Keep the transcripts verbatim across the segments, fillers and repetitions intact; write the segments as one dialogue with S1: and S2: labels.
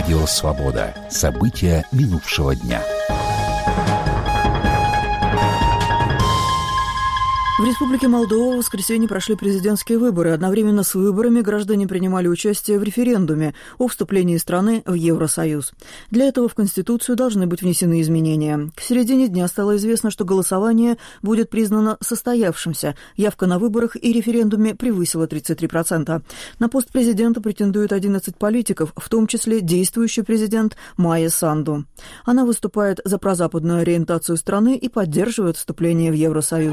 S1: Радио «Свобода». События минувшего дня.
S2: В Республике Молдова в воскресенье прошли президентские выборы. Одновременно с выборами граждане принимали участие в референдуме о вступлении страны в Евросоюз. Для этого в Конституцию должны быть внесены изменения. К середине дня стало известно, что голосование будет признано состоявшимся. Явка на выборах и референдуме превысила тридцать три процента. На пост президента претендуют одиннадцать политиков, в том числе действующий президент Майя Санду. Она выступает за прозападную ориентацию страны и поддерживает вступление в Евросоюз.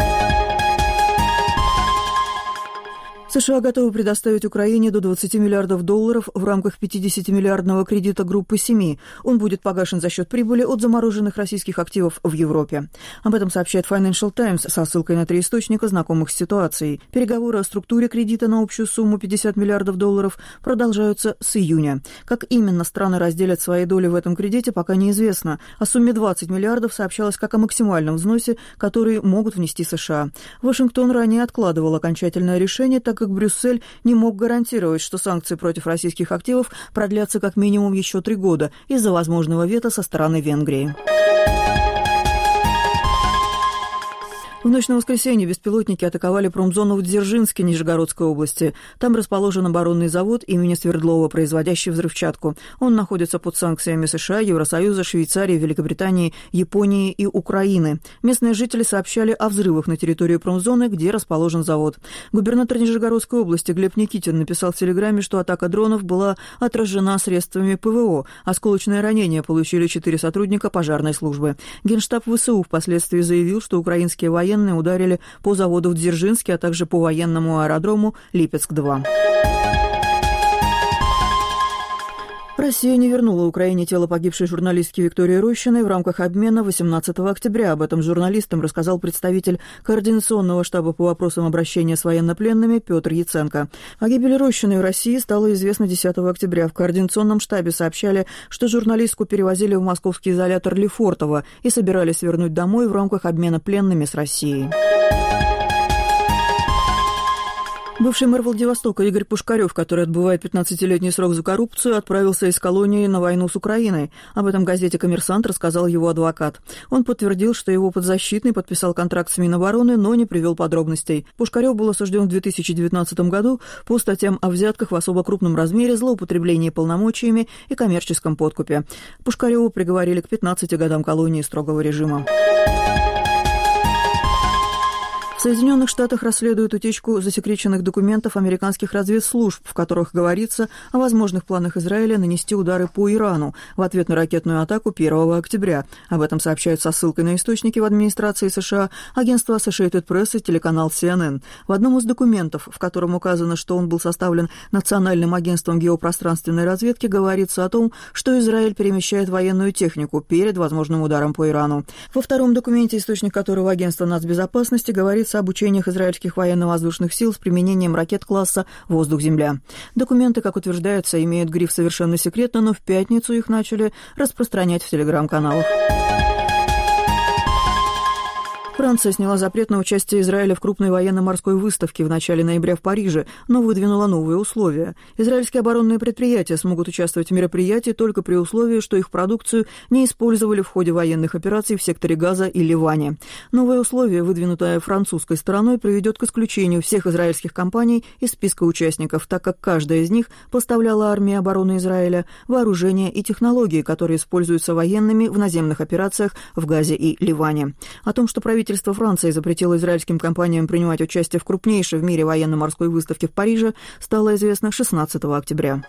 S2: США готовы предоставить Украине до двадцати миллиардов долларов в рамках пятидесятимиллиардного кредита группы семи. Он будет погашен за счет прибыли от замороженных российских активов в Европе. Об этом сообщает Financial Times со ссылкой на три источника, знакомых с ситуацией. Переговоры о структуре кредита на общую сумму пятьдесят миллиардов долларов продолжаются с июня. Как именно страны разделят свои доли в этом кредите, пока неизвестно. О сумме двадцать миллиардов сообщалось как о максимальном взносе, который могут внести США. Вашингтон ранее откладывал окончательное решение, так как Брюссель не мог гарантировать, что санкции против российских активов продлятся как минимум еще три года из-за возможного вето со стороны Венгрии. В ночь на воскресенье беспилотники атаковали промзону в Дзержинске Нижегородской области. Там расположен оборонный завод имени Свердлова, производящий взрывчатку. Он находится под санкциями США, Евросоюза, Швейцарии, Великобритании, Японии и Украины. Местные жители сообщали о взрывах на территории промзоны, где расположен завод. Губернатор Нижегородской области Глеб Никитин написал в телеграмме, что атака дронов была отражена средствами ПВО. Осколочные ранения получили четыре сотрудника пожарной службы. Генштаб ВСУ впоследствии заявил, что украинские военные Военные ударили по заводу в Дзержинске, а также по военному аэродрому Липецк-два. Россия не вернула Украине тело погибшей журналистки Виктории Рощиной в рамках обмена восемнадцатого октября. Об этом журналистам рассказал представитель Координационного штаба по вопросам обращения с военнопленными Петр Яценко. О гибели Рощиной в России стало известно десятого октября. В Координационном штабе сообщали, что журналистку перевозили в московский изолятор Лефортово и собирались вернуть домой в рамках обмена пленными с Россией. Бывший мэр Владивостока Игорь Пушкарев, который отбывает пятнадцатилетний срок за коррупцию, отправился из колонии на войну с Украиной. Об этом газете «Коммерсант» рассказал его адвокат. Он подтвердил, что его подзащитный подписал контракт с Минобороны, но не привел подробностей. Пушкарев был осужден в две тысячи девятнадцатом году по статьям о взятках в особо крупном размере, злоупотреблении полномочиями и коммерческом подкупе. Пушкареву приговорили к пятнадцати годам колонии строгого режима. В Соединенных Штатах расследуют утечку засекреченных документов американских разведслужб, в которых говорится о возможных планах Израиля нанести удары по Ирану в ответ на ракетную атаку первого октября. Об этом сообщают со ссылкой на источники в администрации США, агентство Associated Press и телеканал си эн эн. В одном из документов, в котором указано, что он был составлен Национальным агентством геопространственной разведки, говорится о том, что Израиль перемещает военную технику перед возможным ударом по Ирану. Во втором документе, источник которого агентство нацбезопасности, говорится об учениях израильских военно-воздушных сил с применением ракет класса «Воздух-Земля». Документы, как утверждается, имеют гриф «Совершенно секретно», но в пятницу их начали распространять в телеграм-каналах. Франция сняла запрет на участие Израиля в крупной военно-морской выставке в начале ноября в Париже, но выдвинула новые условия. Израильские оборонные предприятия смогут участвовать в мероприятии только при условии, что их продукцию не использовали в ходе военных операций в секторе Газа и Ливане. Новое условие, выдвинутое французской стороной, приведет к исключению всех израильских компаний из списка участников, так как каждая из них поставляла армии обороны Израиля вооружение и технологии, которые используются военными в наземных операциях в Газе и Ливане. О том, что правительство Правительство Франции запретило израильским компаниям принимать участие в крупнейшей в мире военно-морской выставке в Париже, стало известно шестнадцатого октября.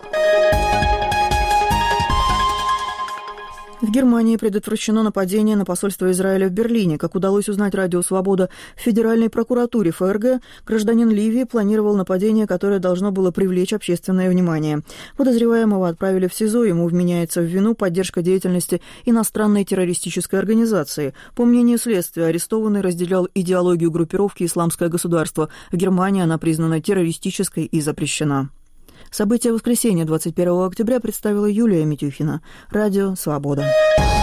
S2: В Германии предотвращено нападение на посольство Израиля в Берлине. Как удалось узнать Радио «Свобода», в Федеральной прокуратуре эф эр гэ гражданин Ливии планировал нападение, которое должно было привлечь общественное внимание. Подозреваемого отправили в СИЗО, ему вменяется в вину поддержка деятельности иностранной террористической организации. По мнению следствия, арестованный разделял идеологию группировки «Исламское государство». В Германии она признана террористической и запрещена. События воскресенья двадцать первого октября представила Юлия Митюхина. Радио «Свобода».